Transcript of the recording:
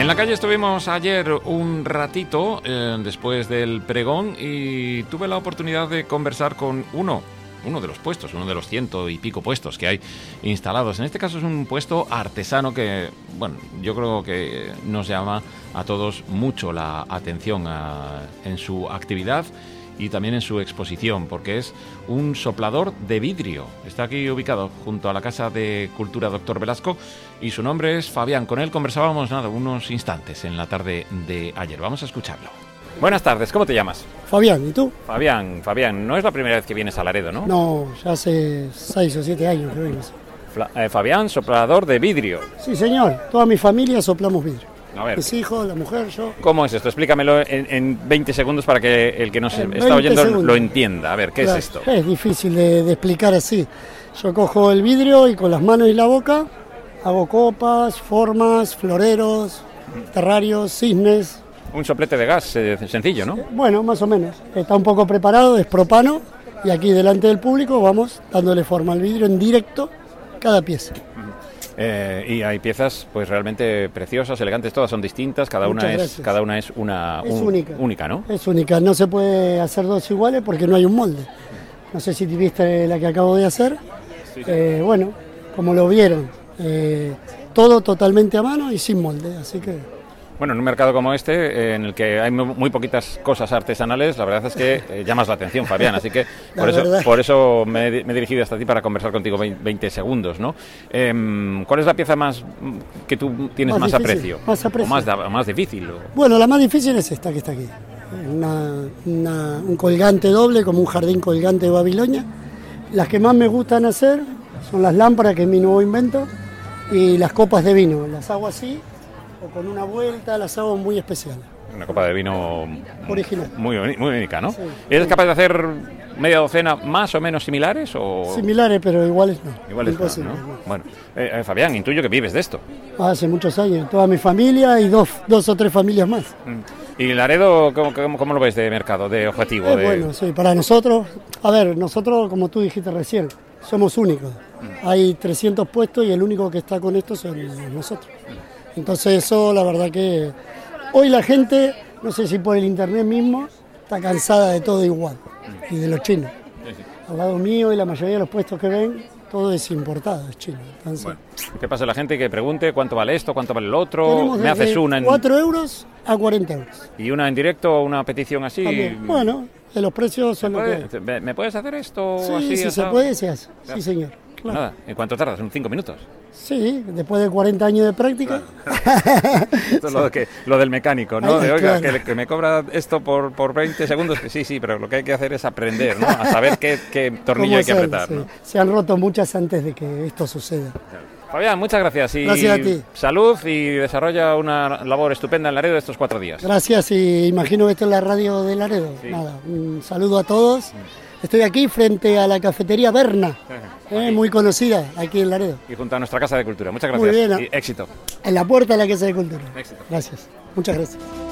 la calle estuvimos ayer un ratito después del pregón y tuve la oportunidad de conversar con uno de los puestos, uno de los 100 y pico puestos que hay instalados. En este caso es un puesto artesano que, bueno, yo creo que nos llama a todos mucho la atención en su actividad y también en su exposición, porque es un soplador de vidrio. Está aquí ubicado junto a la Casa de Cultura Dr. Velasco y su nombre es Fabián. Con él conversábamos unos instantes en la tarde de ayer. Vamos a escucharlo. Buenas tardes, ¿cómo te llamas? Fabián, ¿y tú? Fabián, no es la primera vez que vienes a Laredo, ¿no? No, ya hace 6 o 7 años que vengo. Fabián, soplador de vidrio. Sí, señor, toda mi familia soplamos vidrio. A ver, mis hijos, la mujer, yo. ¿Cómo es esto? Explícamelo en 20 segundos para que el que nos está oyendo lo entienda. A ver, ¿qué claro, es esto? Es difícil de explicar así. Yo cojo el vidrio y con las manos y la boca hago copas, formas, floreros, terrarios, cisnes. Un soplete de gas sencillo, ¿no? Bueno, más o menos. Está un poco preparado, es propano y aquí delante del público vamos dándole forma al vidrio en directo cada pieza. Y hay piezas pues realmente preciosas, elegantes, todas son distintas, cada una es única, ¿no? Es única, no se puede hacer dos iguales porque no hay un molde. No sé si viste la que acabo de hacer. Sí. Bueno, como lo vieron, todo totalmente a mano y sin molde, así que... Bueno, en un mercado como este, en el que hay muy poquitas cosas artesanales, la verdad es que llamas la atención, Fabián, así que por eso me he dirigido hasta ti para conversar contigo 20 segundos, ¿no? ¿Cuál es la pieza más que tú tienes más aprecio? Más aprecio. ¿O más difícil? Bueno, la más difícil es esta que está aquí. Un colgante doble, como un jardín colgante de Babilonia. Las que más me gustan hacer son las lámparas, que es mi nuevo invento, y las copas de vino. Las hago así, o con una vuelta, las hago muy especiales. Una copa de vino original. Muy única, ¿no? Sí. ¿Eres capaz de hacer media docena más o menos similares? Similares, pero iguales no. Iguales imposible, no. no. Bueno, Fabián, intuyo que vives de esto. Hace muchos años, toda mi familia y dos o tres familias más. ¿Y Laredo, cómo lo ves de mercado, de objetivo? Bueno, sí, para nosotros, nosotros, como tú dijiste recién, somos únicos. Hay 300 puestos y el único que está con esto son nosotros. Entonces eso, la verdad que hoy la gente, no sé si por el internet mismo, está cansada de todo igual y de los chinos. Al lado mío y la mayoría de los puestos que ven, todo es importado, es chino. Entonces, bueno, ¿qué pasa la gente que pregunte cuánto vale esto, cuánto vale el otro? ¿Me haces una en 4 euros a 40 euros? ¿Y una en directo o una petición así? También. Bueno, los precios son lo que... ¿Me puedes hacer esto? Sí, así, si se puede, se hace. Sí, señor. Claro. Nada, ¿en cuánto tardas? ¿En 5 minutos? Sí, después de 40 años de práctica. Claro. Esto es lo del mecánico, ¿no? De, oiga, claro. que me cobra esto por 20 segundos. Sí, pero lo que hay que hacer es aprender, ¿no? A saber qué tornillo hay que apretar. Sí. ¿No? Se han roto muchas antes de que esto suceda. Claro. Fabián, muchas gracias. Gracias a ti. Salud y desarrolla una labor estupenda en Laredo estos 4 días. Gracias y imagino que esto es la radio de Laredo. Sí. Nada, un saludo a todos. Estoy aquí frente a la cafetería Berna, muy conocida aquí en Laredo. Y junto a nuestra Casa de Cultura. Muchas gracias. Muy bien, y éxito. En la puerta de la Casa de Cultura. Éxito. Gracias. Muchas gracias.